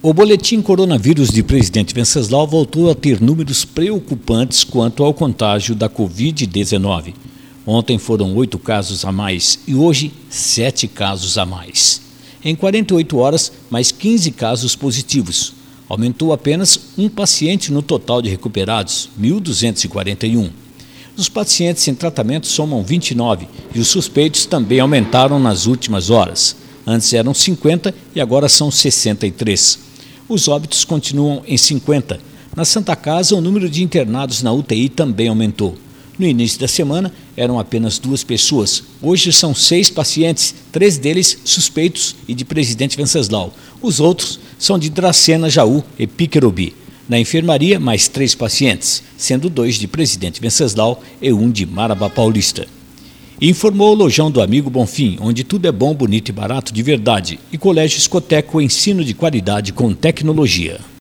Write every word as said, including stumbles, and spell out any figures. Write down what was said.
O boletim coronavírus de Presidente Venceslau voltou a ter números preocupantes quanto ao contágio da covid dezenove. Ontem foram oito casos a mais e hoje sete casos a mais. Em quarenta e oito horas, mais quinze casos positivos. Aumentou apenas um paciente no total de recuperados, mil duzentos e quarenta e um. Os pacientes em tratamento somam vinte e nove e os suspeitos também aumentaram nas últimas horas. Antes eram cinquenta e agora são sessenta e três. Os óbitos continuam em cinquenta. Na Santa Casa, o número de internados na U T I também aumentou. No início da semana, eram apenas duas pessoas. Hoje são seis pacientes, três deles suspeitos e de Presidente Venceslau. Os outros são de Dracena, Jaú e Piquerubi. Na enfermaria, mais três pacientes, sendo dois de Presidente Venceslau e um de Marabá Paulista. Informou o Lojão do Amigo Bonfim, onde tudo é bom, bonito e barato de verdade. E Colégio Escoteco, ensino de qualidade com tecnologia.